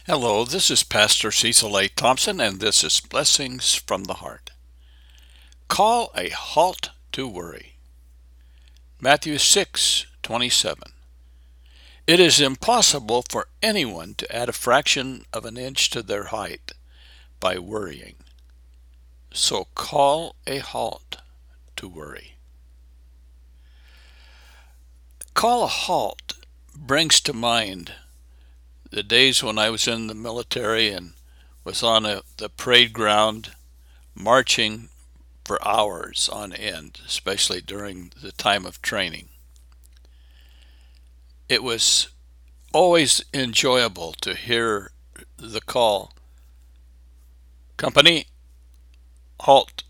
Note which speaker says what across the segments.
Speaker 1: Hello, this is Pastor Cecil A. Thompson, and this is Blessings from the Heart. Call a halt to worry. Matthew 6:27. It is impossible for anyone to add a fraction of an inch to their height by worrying. So call a halt to worry. Call a halt brings to mind the days when I was in the military and was on the parade ground marching for hours on end, especially during the time of training. It was always enjoyable to hear the call, company, halt,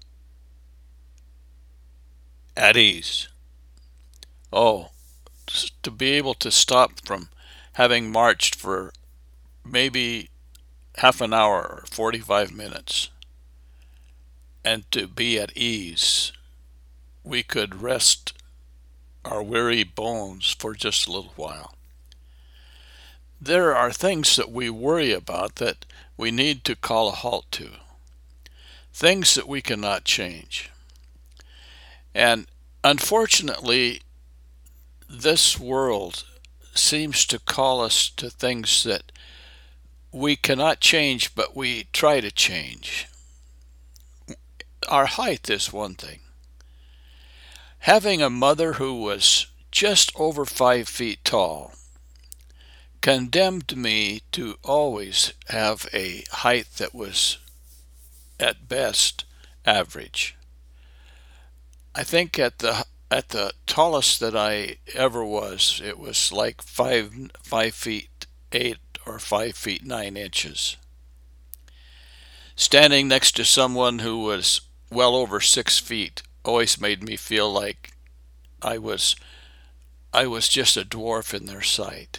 Speaker 1: at ease. Oh, to be able to stop from having marched for maybe half an hour or 45 minutes and to be at ease, we could rest our weary bones for just a little while. There are things that we worry about that we need to call a halt to, things that we cannot change. And unfortunately, this world seems to call us to things that we cannot change, but we try to change. Our height is one thing. Having a mother who was just over 5 feet tall condemned me to always have a height that was at best average. I think at the tallest that I ever was, it was like 5 feet 8 or 5 feet 9 inches. Standing next to someone who was well over 6 feet always made me feel like I was just a dwarf in their sight.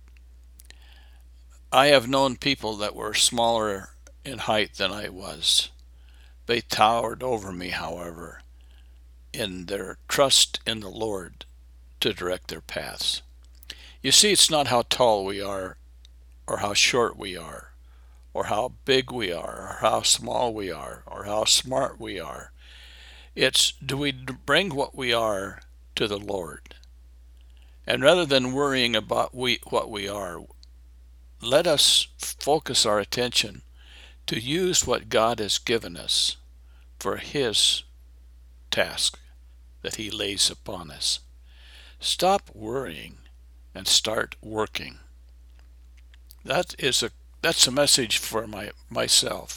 Speaker 1: I have known people that were smaller in height than I was. They towered over me, however, in their trust in the Lord to direct their paths. You see, it's not how tall we are, or how short we are, or how big we are, or how small we are, or how smart we are. It's, do we bring what we are to the Lord? And rather than worrying about what we are, let us focus our attention to use what God has given us for His task that He lays upon us. Stop worrying and start working. That's a message for myself.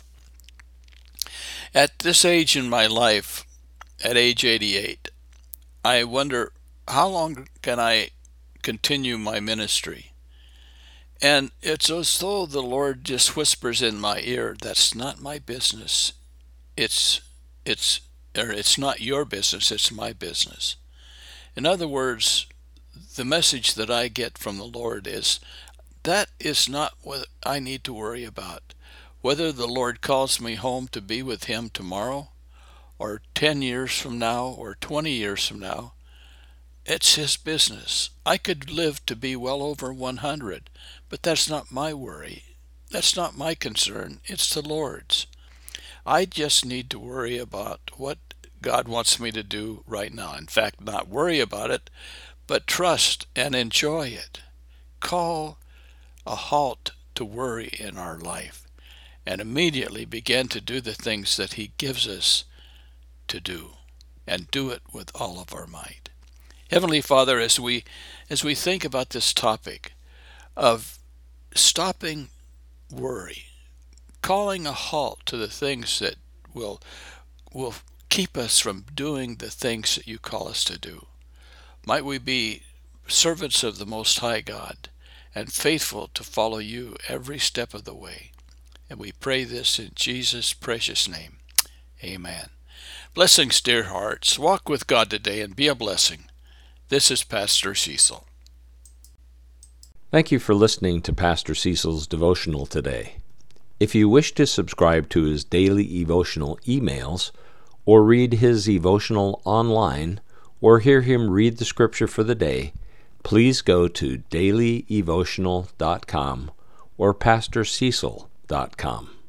Speaker 1: At this age in my life, at age 88, I wonder, how long can I continue my ministry? And it's as though the Lord just whispers in my ear, that's not my business. It's not your business, it's my business. In other words, the message that I get from the Lord is, that is not what I need to worry about. Whether the Lord calls me home to be with Him tomorrow, or 10 years from now, or 20 years from now, it's His business. I could live to be well over 100, but that's not my worry. That's not my concern. It's the Lord's. I just need to worry about what God wants me to do right now. In fact, not worry about it, but trust and enjoy it. Call a halt to worry in our life and immediately begin to do the things that He gives us to do, and do it with all of our might. Heavenly Father, as we think about this topic of stopping worry, calling a halt to the things that will keep us from doing the things that you call us to do, might we be servants of the Most High God and faithful to follow you every step of the way. And we pray this in Jesus' precious name. Amen. Blessings, dear hearts. Walk with God today and be a blessing. This is Pastor Cecil.
Speaker 2: Thank you for listening to Pastor Cecil's devotional today. If you wish to subscribe to his daily devotional emails, or read his devotional online, or hear him read the scripture for the day, please go to dailydevotional.com, or pastorcecil.com.